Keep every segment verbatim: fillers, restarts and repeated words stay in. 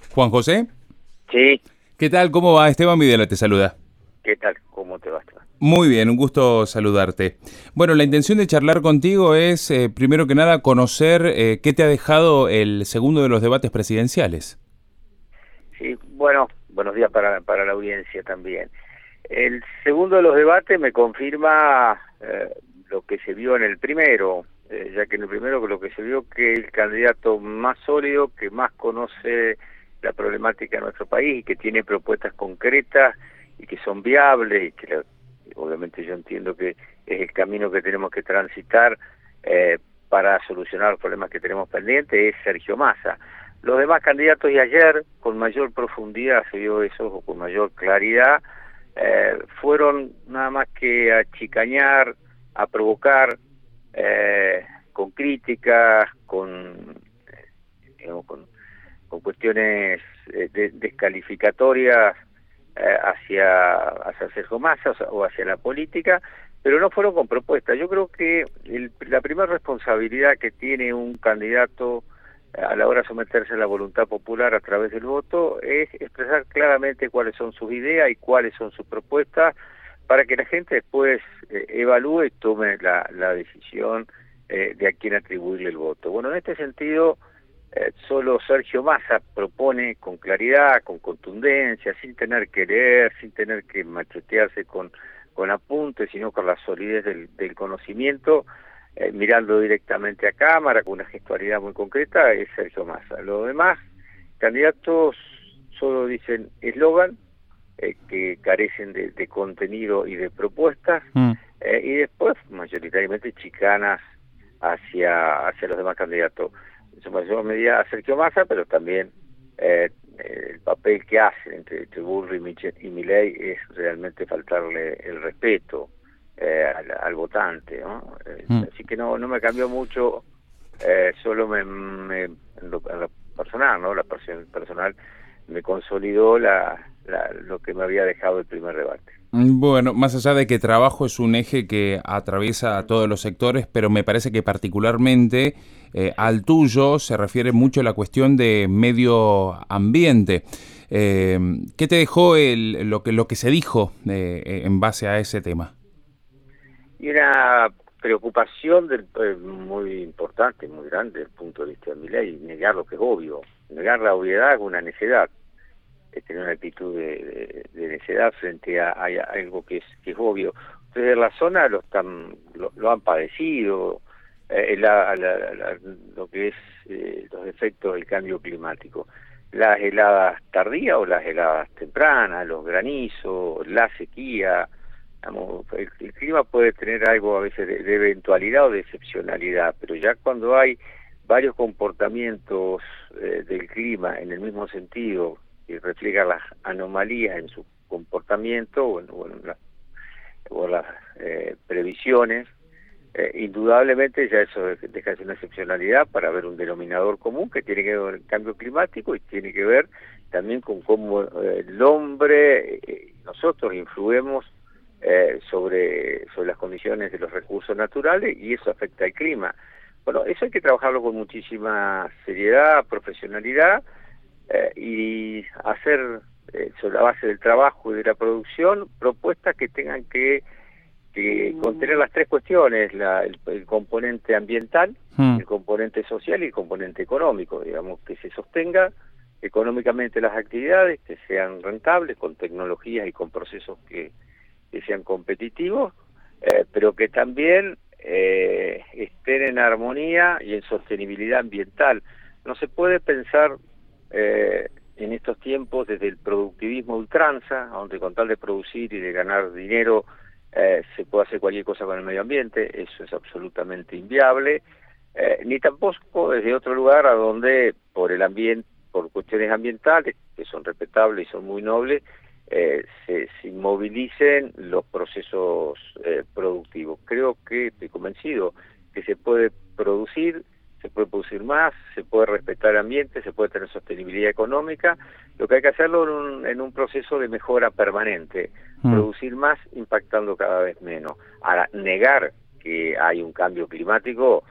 Juan José. Sí. ¿Qué tal? ¿Cómo va? Esteban Videla te saluda. ¿Qué tal? ¿Cómo te va, Esteban? Muy bien, un gusto saludarte. Bueno, la intención de charlar contigo es, eh, primero que nada, conocer eh, qué te ha dejado el segundo de los debates presidenciales. Sí, bueno, buenos días para, para la audiencia también. El segundo de los debates me confirma eh, lo que se vio en el primero, eh, ya que en el primero lo que se vio que el candidato más sólido, que más conoce la problemática de nuestro país y que tiene propuestas concretas y que son viables y que la, obviamente yo entiendo que es el camino que tenemos que transitar eh, para solucionar los problemas que tenemos pendientes, es Sergio Massa. Los demás candidatos, y ayer con mayor profundidad se vio eso, o con mayor claridad, eh, fueron nada más que a chicañar, a provocar, eh, con críticas, con, eh, digamos, con, con cuestiones eh, de, descalificatorias eh, hacia, hacia Sergio Massa o hacia la política, pero no fueron con propuestas. Yo creo que el, la primera responsabilidad que tiene un candidato a la hora de someterse a la voluntad popular a través del voto es expresar claramente cuáles son sus ideas y cuáles son sus propuestas para que la gente después eh, evalúe y tome la, la decisión eh, de a quién atribuirle el voto. Bueno, en este sentido, eh, solo Sergio Massa propone con claridad, con contundencia, sin tener que leer, sin tener que machetearse con, con apuntes, sino con la solidez del, del conocimiento, Eh, mirando directamente a cámara, con una gestualidad muy concreta, es Sergio Massa. Los demás candidatos solo dicen eslogan, eh, que carecen de, de contenido y de propuestas, mm. eh, y después mayoritariamente chicanas hacia, hacia los demás candidatos. En su mayor medida a Sergio Massa, pero también eh, el papel que hacen entre, entre Bullrich y Milei es realmente faltarle el respeto Eh, al, al votante, ¿no? Eh, mm. Así que no no me cambió mucho, eh, solo me, me en, lo, en lo personal, ¿no? La pasión personal me consolidó la, la lo que me había dejado el primer debate. Bueno, más allá de que trabajo es un eje que atraviesa a todos los sectores, pero me parece que particularmente eh, al tuyo se refiere mucho a la cuestión de medio ambiente. Eh, ¿Qué te dejó el, lo que lo que se dijo eh, en base a ese tema? Y una preocupación del, eh, muy importante, muy grande desde el punto de vista de Milei, negar lo que es obvio, negar la obviedad es una necedad, es tener una actitud de, de, de necedad frente a, a, a algo que es, que es obvio. Ustedes en la zona lo están lo, lo han padecido, eh, la, la, la, lo que es eh, los efectos del cambio climático, las heladas tardías o las heladas tempranas, los granizos, la sequía. El, el clima puede tener algo a veces de, de eventualidad o de excepcionalidad, pero ya cuando hay varios comportamientos eh, del clima en el mismo sentido que reflejan las anomalías en su comportamiento o en, o en, la, o en las eh, previsiones, eh, indudablemente ya eso deja de ser una excepcionalidad para ver un denominador común que tiene que ver con el cambio climático y tiene que ver también con cómo eh, el hombre, eh, nosotros influimos Eh, sobre sobre las condiciones de los recursos naturales y eso afecta al clima. Bueno, eso hay que trabajarlo con muchísima seriedad, profesionalidad eh, y hacer eh, sobre la base del trabajo y de la producción propuestas que tengan que, que contener las tres cuestiones, la, el, el componente ambiental, hmm. el componente social y el componente económico, digamos, que se sostenga económicamente las actividades, que sean rentables, con tecnologías y con procesos que que sean competitivos, eh, pero que también eh, estén en armonía y en sostenibilidad ambiental. No se puede pensar eh, en estos tiempos desde el productivismo ultranza, donde con tal de producir y de ganar dinero eh, se puede hacer cualquier cosa con el medio ambiente, eso es absolutamente inviable, eh, ni tampoco desde otro lugar a donde por el ambiente, por cuestiones ambientales, que son respetables y son muy nobles, Eh, se, se inmovilicen los procesos eh, productivos. Creo que estoy convencido que se puede producir, se puede producir más, se puede respetar el ambiente, se puede tener sostenibilidad económica. Lo que hay que hacerlo en un, en un proceso de mejora permanente, mm. producir más impactando cada vez menos. Ahora, negar que hay un cambio climático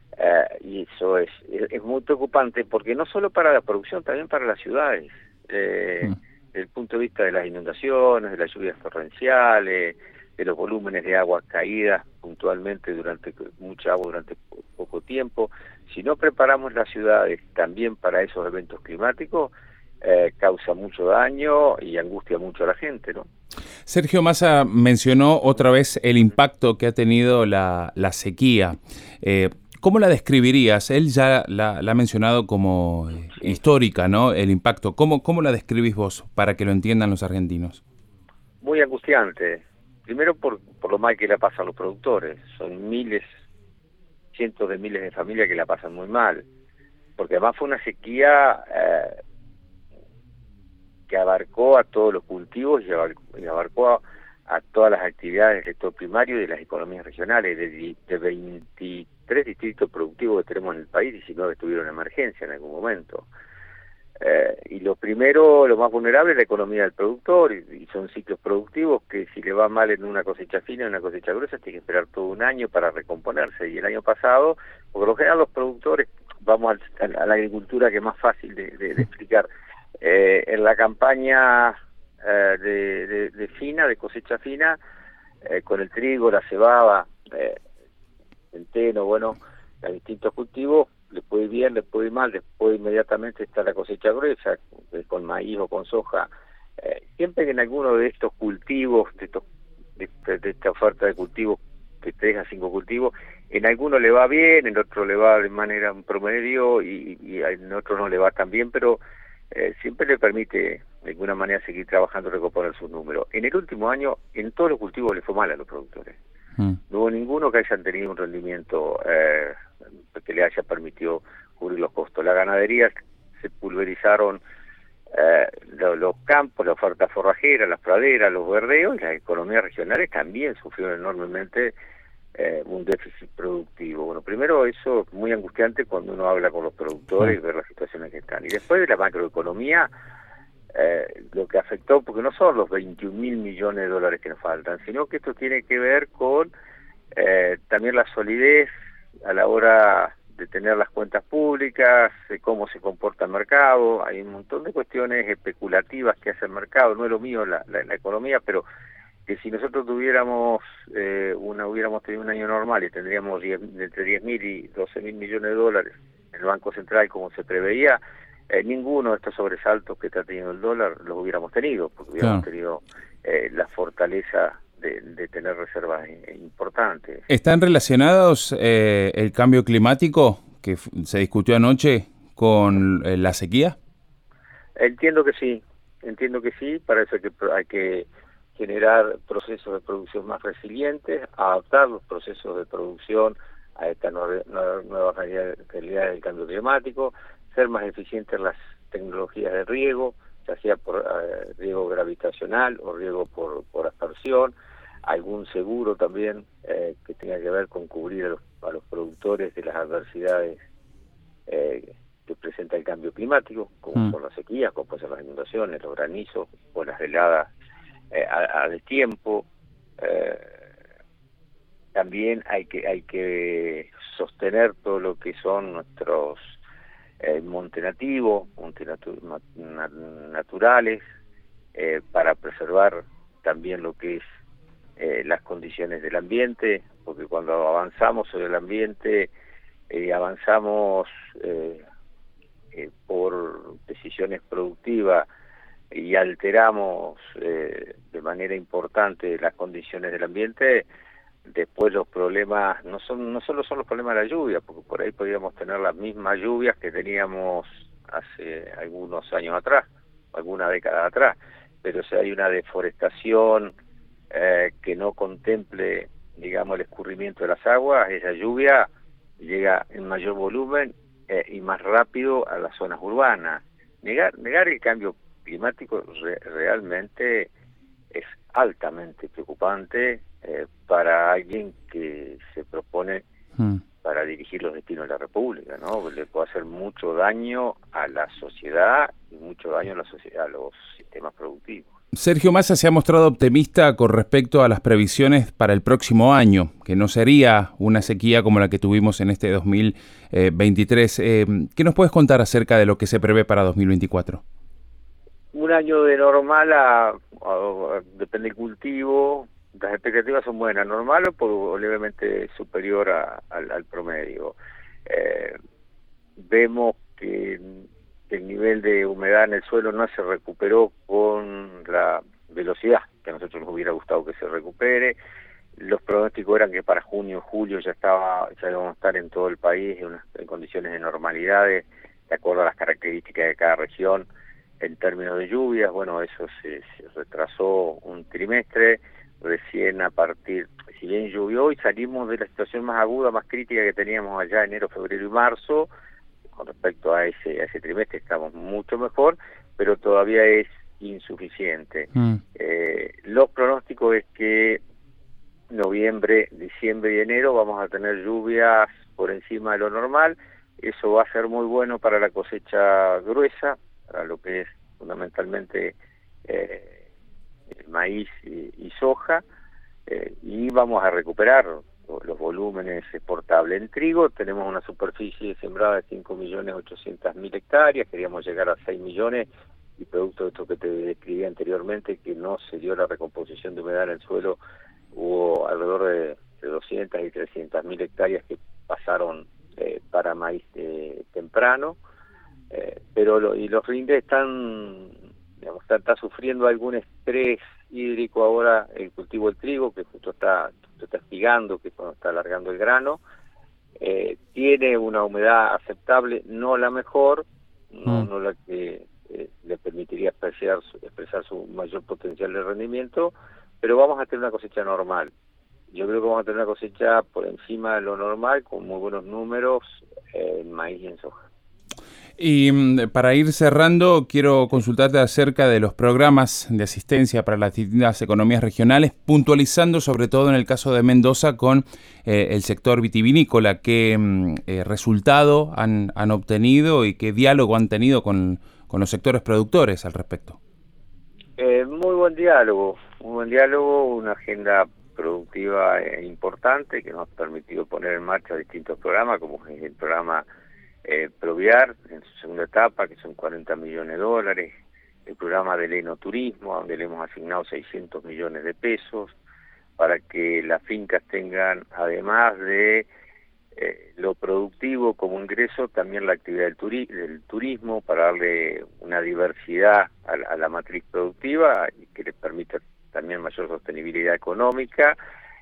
Eh, y eso es, es, es muy preocupante porque no solo para la producción, también para las ciudades. Eh, Mm. desde el punto de vista de las inundaciones, de las lluvias torrenciales, de los volúmenes de agua caídas puntualmente durante mucha agua durante po- poco tiempo. Si no preparamos las ciudades también para esos eventos climáticos, eh, causa mucho daño y angustia mucho a la gente, ¿no? Sergio Massa mencionó otra vez el impacto que ha tenido la, la sequía. Eh, ¿Cómo la describirías? Él ya la, la ha mencionado como eh, Sí, histórica, ¿no? El impacto. ¿Cómo, ¿Cómo la describís vos para que lo entiendan los argentinos? muy angustiante. Primero por, por lo mal que la pasan los productores. Son miles, cientos de miles de familias que la pasan muy mal. Porque además fue una sequía eh, que abarcó a todos los cultivos y abarcó, y abarcó a, a todas las actividades del sector primario y de las economías regionales. De, de veintitrés distritos productivos que tenemos en el país, diecinueve estuvieron en emergencia en algún momento. Eh, y lo primero, lo más vulnerable es la economía del productor, y, y son ciclos productivos que si le va mal en una cosecha fina, en una cosecha gruesa, tiene que esperar todo un año para recomponerse. Y el año pasado, por lo general los productores, vamos al, a la agricultura que es más fácil de, de, de explicar, eh, en la campaña eh, de, de, de fina, de cosecha fina, eh, con el trigo, la cebada, eh, centeno, bueno, a distintos cultivos, le puede ir bien, le puede ir mal, después inmediatamente está la cosecha gruesa, con maíz o con soja. Eh, siempre que en alguno de estos cultivos, de, estos, de, de esta oferta de cultivos, de tres a cinco cultivos, en alguno le va bien, en otro le va de manera un promedio y, y en otro no le va tan bien, pero eh, siempre le permite de alguna manera seguir trabajando y recomponer sus números. En el último año, en todos los cultivos le fue mal a los productores. Mm. No hubo ninguno que hayan tenido un rendimiento eh, que le haya permitido cubrir los costos. La ganadería se pulverizaron eh, lo, los campos, la oferta forrajera, las praderas, los verdeos, y las economías regionales también sufrieron enormemente eh, un déficit productivo. Bueno, primero eso es muy angustiante cuando uno habla con los productores y ve las situaciones que están. Y después de la macroeconomía, Eh, lo que afectó, porque no son los veintiún mil millones de dólares que nos faltan, sino que esto tiene que ver con eh, también la solidez a la hora de tener las cuentas públicas, de cómo se comporta el mercado. Hay un montón de cuestiones especulativas que hace el mercado, no es lo mío la, la, la economía, pero que si nosotros tuviéramos eh, una hubiéramos tenido un año normal y tendríamos diez, entre diez mil y doce mil millones de dólares en el Banco Central como se preveía, eh, ninguno de estos sobresaltos que está teniendo el dólar los hubiéramos tenido, porque hubiéramos Claro. tenido eh, la fortaleza de, de tener reservas eh, importantes. ¿Están relacionados eh, el cambio climático que f- se discutió anoche con eh, la sequía? Entiendo que sí, entiendo que sí, para eso hay que, hay que generar procesos de producción más resilientes, adaptar los procesos de producción a esta nueva, nueva realidad, realidad del cambio climático, ser más eficientes en las tecnologías de riego, ya sea por eh, riego gravitacional o riego por, por aspersión, algún seguro también eh, que tenga que ver con cubrir a los, a los productores de las adversidades eh, que presenta el cambio climático, como Mm. son las sequías, como pueden ser las inundaciones, los granizos o las heladas eh, a, a destiempo. Eh, también hay que hay que sostener todo lo que son nuestros eh, monte nativo, monte natu na naturales, eh, para preservar también lo que es eh, las condiciones del ambiente, porque cuando avanzamos sobre el ambiente, eh, avanzamos eh, eh, por decisiones productivas y alteramos eh, de manera importante las condiciones del ambiente, después los problemas no son no solo son los problemas de la lluvia, porque por ahí podríamos tener las mismas lluvias que teníamos hace algunos años atrás, alguna década atrás, pero si hay una deforestación eh, que no contemple, digamos, el escurrimiento de las aguas, esa lluvia llega en mayor volumen eh, y más rápido a las zonas urbanas. Negar, negar el cambio climático re, realmente es altamente preocupante eh, para alguien que se propone Mm. para dirigir los destinos de la República, ¿no? Le puede hacer mucho daño a la sociedad y mucho daño a la sociedad, a los sistemas productivos. Sergio Massa se ha mostrado optimista con respecto a las previsiones para el próximo año, que no sería una sequía como la que tuvimos en este dos mil veintitrés. Eh, ¿Qué nos puedes contar acerca de lo que se prevé para dos mil veinticuatro? Un año de normal a, a, a depende del cultivo, las expectativas son buenas, normal o, por, o levemente superior a, al, al promedio. Eh, vemos que el nivel de humedad en el suelo no se recuperó con la velocidad que a nosotros nos hubiera gustado que se recupere. Los pronósticos eran que para junio, julio ya estaba, ya íbamos a estar en todo el país en, unas, en condiciones de normalidad, de acuerdo a las características de cada región en términos de lluvias. Bueno, eso se, se retrasó un trimestre, recién a partir, si bien llovió y salimos de la situación más aguda, más crítica que teníamos allá enero, febrero y marzo. Con respecto a ese a ese trimestre estamos mucho mejor, pero todavía es insuficiente. Mm. Eh, los pronósticos es que noviembre, diciembre y enero vamos a tener lluvias por encima de lo normal. Eso va a ser muy bueno para la cosecha gruesa, para lo que es fundamentalmente eh, el maíz y, y soja, eh, y vamos a recuperar los volúmenes exportables. En trigo tenemos una superficie sembrada de cinco millones ochocientas mil hectáreas, queríamos llegar a seis millones, y producto de esto que te describí anteriormente, que no se dio la recomposición de humedad en el suelo, hubo alrededor de, de doscientas y trescientas mil hectáreas que pasaron eh, para maíz eh, temprano, eh, pero lo, y los rindes están, digamos, está, está sufriendo algún estrés hídrico ahora el cultivo del trigo, que justo está está espigando, que cuando está alargando el grano, eh, tiene una humedad aceptable, no la mejor, no, mm. no la que eh, le permitiría expresar, expresar su mayor potencial de rendimiento, pero vamos a tener una cosecha normal. Yo creo que vamos a tener una cosecha por encima de lo normal, con muy buenos números eh, en maíz y en soja. Y para ir cerrando, quiero consultarte acerca de los programas de asistencia para las distintas economías regionales, puntualizando sobre todo en el caso de Mendoza con eh, el sector vitivinícola. ¿Qué eh, resultado han, han obtenido y qué diálogo han tenido con, con los sectores productores al respecto? Eh, muy buen diálogo, muy buen diálogo, una agenda productiva eh, importante que nos ha permitido poner en marcha distintos programas, como es el programa Eh, Proviar en su segunda etapa, que son cuarenta millones de dólares, el programa del enoturismo, donde le hemos asignado seiscientos millones de pesos, para que las fincas tengan, además de eh, lo productivo como ingreso, también la actividad del, turi del turismo, para darle una diversidad a la, a la matriz productiva y que les permita también mayor sostenibilidad económica,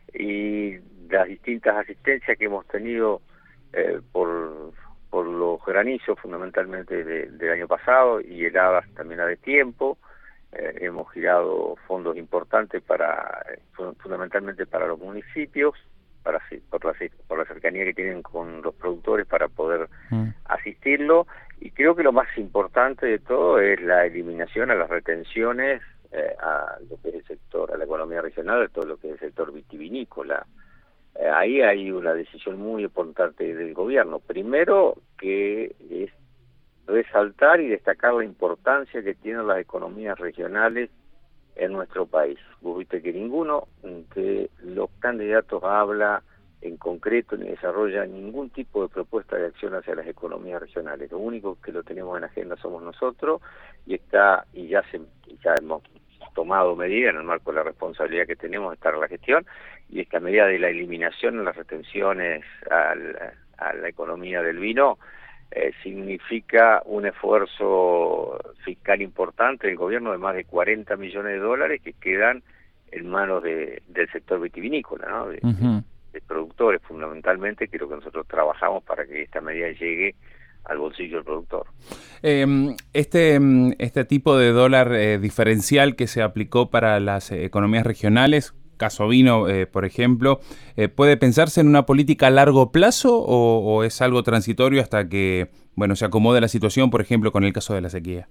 y las distintas asistencias que hemos tenido eh, por por los granizos fundamentalmente de, del año pasado y heladas también a destiempo. Eh, hemos girado fondos importantes para fundamentalmente para los municipios, para por la, por la cercanía que tienen con los productores para poder mm. asistirlo, y creo que lo más importante de todo es la eliminación a las retenciones eh, a lo que es el sector, a la economía regional, de todo lo que es el sector vitivinícola. Ahí hay una decisión muy importante del gobierno. Primero, que es resaltar y destacar la importancia que tienen las economías regionales en nuestro país. Vos viste que ninguno de los candidatos habla en concreto ni desarrolla ningún tipo de propuesta de acción hacia las economías regionales. Lo único que lo tenemos en agenda somos nosotros, y está y ya se ya hemos tomado medidas en el marco de la responsabilidad que tenemos de estar en la gestión, y esta medida de la eliminación de las retenciones al, a la economía del vino eh, significa un esfuerzo fiscal importante del gobierno de más de cuarenta millones de dólares que quedan en manos de, del sector vitivinícola, ¿no? de, uh-huh. de, de productores fundamentalmente, que es lo que nosotros trabajamos para que esta medida llegue al bolsillo del productor. Eh, este, este tipo de dólar eh, diferencial que se aplicó para las eh, economías regionales, caso vino, eh, por ejemplo, eh, ¿puede pensarse en una política a largo plazo o, o es algo transitorio hasta que bueno se acomode la situación, por ejemplo, con el caso de la sequía?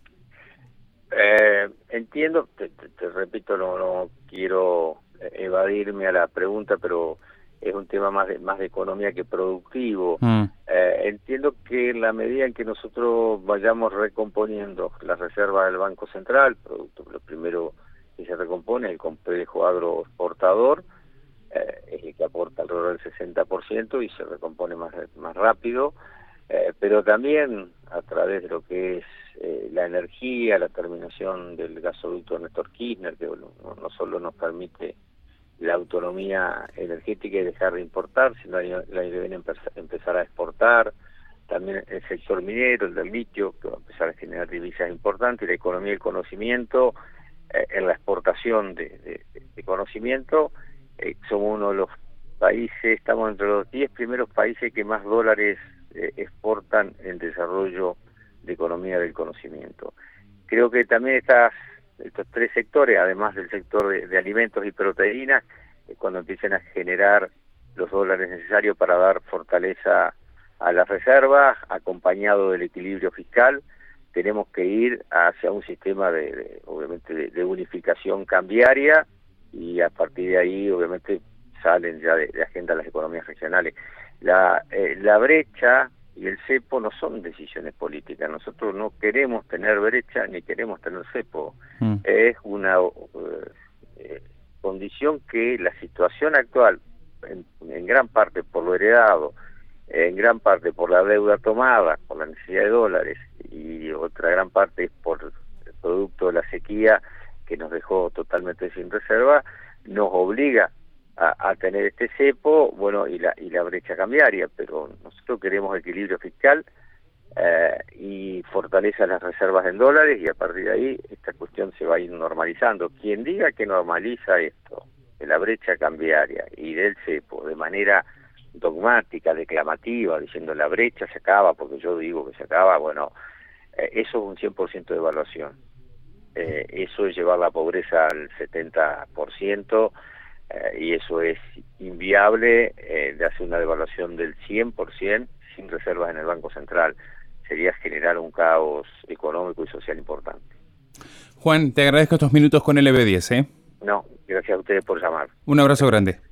Eh, entiendo, te, te, te repito, no, no quiero evadirme a la pregunta, pero es un tema más de, más de economía que productivo. Mm. Eh, entiendo que en la medida en que nosotros vayamos recomponiendo la reserva del Banco Central, producto lo primero que se recompone, el complejo agroexportador, eh, es el que aporta alrededor del sesenta por ciento y se recompone más, más rápido, eh, pero también a través de lo que es eh, la energía, la terminación del gasoducto Néstor Kirchner, que bueno, no, no solo nos permite la autonomía energética y dejar de importar, sino la deben empezar a exportar, también el sector minero, el del litio, que va a empezar a generar divisas importantes, y la economía del conocimiento, eh, en la exportación de, de, de conocimiento, eh, somos uno de los países, estamos entre los diez primeros países que más dólares eh, exportan en desarrollo de economía del conocimiento. Creo que también estas estos tres sectores, además del sector de, de alimentos y proteínas, eh, cuando empiecen a generar los dólares necesarios para dar fortaleza a las reservas, acompañado del equilibrio fiscal, tenemos que ir hacia un sistema de, de obviamente, de, de unificación cambiaria, y a partir de ahí, obviamente, salen ya de, de agenda las economías regionales. La, eh, la brecha y el cepo no son decisiones políticas. Nosotros no queremos tener brecha ni queremos tener cepo. Mm. Es una eh, condición que la situación actual, en, en gran parte por lo heredado, en gran parte por la deuda tomada, por la necesidad de dólares, y otra gran parte es por el producto de la sequía que nos dejó totalmente sin reserva, nos obliga A, a tener este cepo, bueno, y la y la brecha cambiaria, pero nosotros queremos equilibrio fiscal eh, y fortaleza las reservas en dólares, y a partir de ahí esta cuestión se va a ir normalizando. Quien diga que normaliza esto, de la brecha cambiaria y del cepo, de manera dogmática, declamativa, diciendo la brecha se acaba porque yo digo que se acaba, bueno, eh, eso es un cien por ciento de evaluación. Eh, eso es llevar la pobreza al setenta por ciento, Eh, y eso es inviable, eh, de hacer una devaluación del cien por ciento sin reservas en el Banco Central. Sería generar un caos económico y social importante. Juan, te agradezco estos minutos con L B diez, ¿eh? No, gracias a ustedes por llamar. Un abrazo grande.